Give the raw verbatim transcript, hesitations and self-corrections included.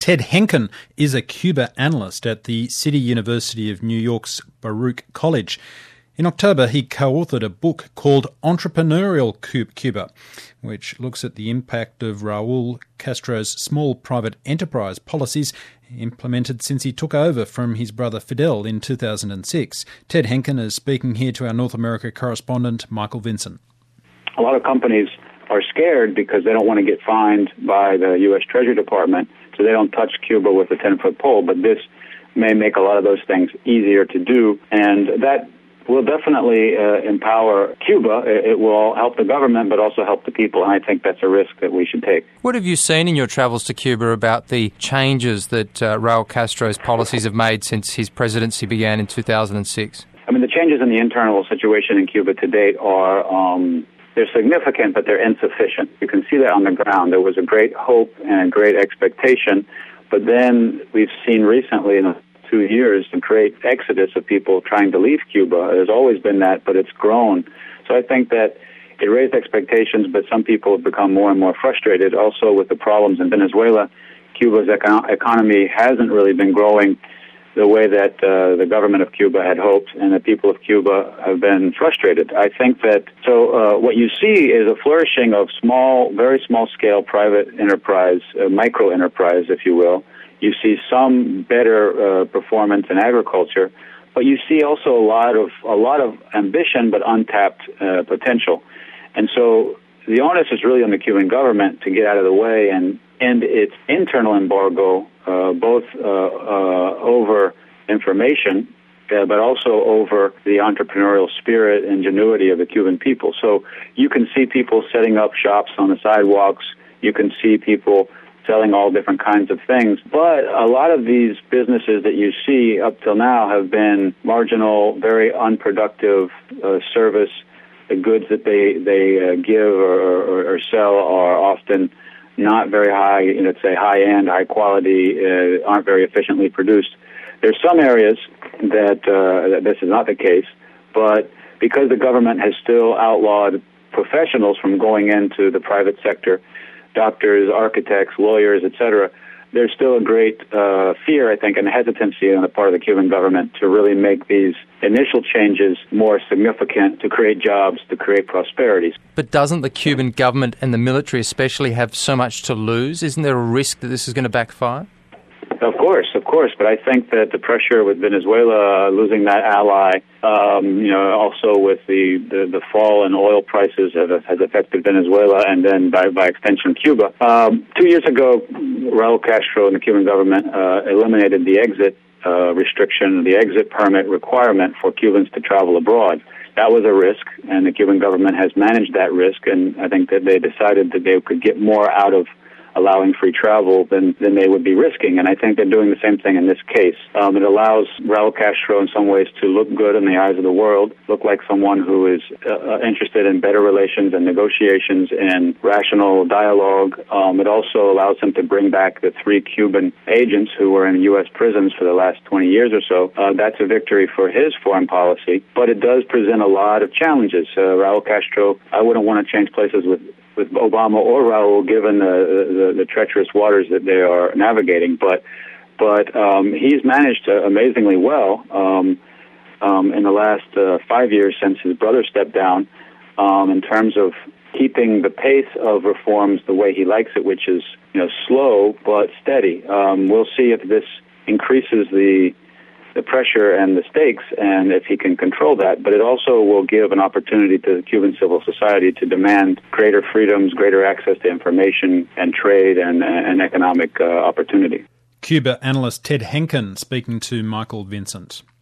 Ted Henkin is a Cuba analyst at the City University of New York's Baruch College. In October, he co-authored a book called Entrepreneurial Cuba, which looks at the impact of Raul Castro's small private enterprise policies implemented since he took over from his brother Fidel in two thousand six. Ted Henkin is speaking here to our North America correspondent, Michael Vincent. A lot of companies are scared because they don't want to get fined by the U S Treasury Department, so they don't touch Cuba with a ten-foot pole. But this may make a lot of those things easier to do, and that will definitely uh, empower Cuba. It will help the government, but also help the people, and I think that's a risk that we should take. What have you seen in your travels to Cuba about the changes that uh, Raul Castro's policies have made since his presidency began in two thousand six? I mean, the changes in the internal situation in Cuba to date are um, they're significant, but they're insufficient. You can see that on the ground. There was a great hope and a great expectation, but then we've seen recently in the two years a great exodus of people trying to leave Cuba. There's always been that, but it's grown. So I think that it raised expectations, but some people have become more and more frustrated. Also with the problems in Venezuela, Cuba's econ- economy hasn't really been growing the way that uh, the government of Cuba had hoped, and the people of Cuba have been frustrated. I think that, so uh, what you see is a flourishing of small, very small-scale private enterprise, uh, micro-enterprise, if you will. You see some better uh, performance in agriculture, but you see also a lot of a lot of ambition but untapped uh, potential. And so the onus is really on the Cuban government to get out of the way and end its internal embargo, uh, both uh, uh, over information, uh, but also over the entrepreneurial spirit and ingenuity of the Cuban people. So you can see people setting up shops on the sidewalks. You can see people selling all different kinds of things. But a lot of these businesses that you see up till now have been marginal, very unproductive uh, service. The goods that they, they uh, give or, or, or sell are often not very high, let's say high-end, high-quality, uh, aren't very efficiently produced. There's some areas that, uh, that this is not the case, but because the government has still outlawed professionals from going into the private sector, doctors, architects, lawyers, et cetera, there's still a great uh, fear, I think, and hesitancy on the part of the Cuban government to really make these initial changes more significant, to create jobs, to create prosperity. But doesn't the Cuban government and the military especially have so much to lose? Isn't there a risk that this is going to backfire? Of course, of course, but I think that the pressure with Venezuela, uh, losing that ally, um, you know, also with the, the, the fall in oil prices have, has affected Venezuela and then by, by extension Cuba. Um, two years ago, Raul Castro and the Cuban government uh, eliminated the exit uh, restriction, the exit permit requirement for Cubans to travel abroad. That was a risk, and the Cuban government has managed that risk, and I think that they decided that they could get more out of allowing free travel than, than they would be risking. And I think they're doing the same thing in this case. Um, it allows Raul Castro in some ways to look good in the eyes of the world, look like someone who is uh, interested in better relations and negotiations and rational dialogue. Um, it also allows him to bring back the three Cuban agents who were in U S prisons for the last twenty years or so. Uh, that's a victory for his foreign policy, but it does present a lot of challenges. Uh, Raul Castro, I wouldn't want to change places with with Obama or Raul, given the, the, the treacherous waters that they are navigating. But but um, he's managed uh, amazingly well um, um, in the last uh, five years since his brother stepped down um, in terms of keeping the pace of reforms the way he likes it, which is you know slow but steady. Um, we'll see if this increases the the pressure and the stakes, and if he can control that. But it also will give an opportunity to the Cuban civil society to demand greater freedoms, greater access to information and trade and, and economic uh, opportunity. Cuba analyst Ted Henkin speaking to Michael Vincent.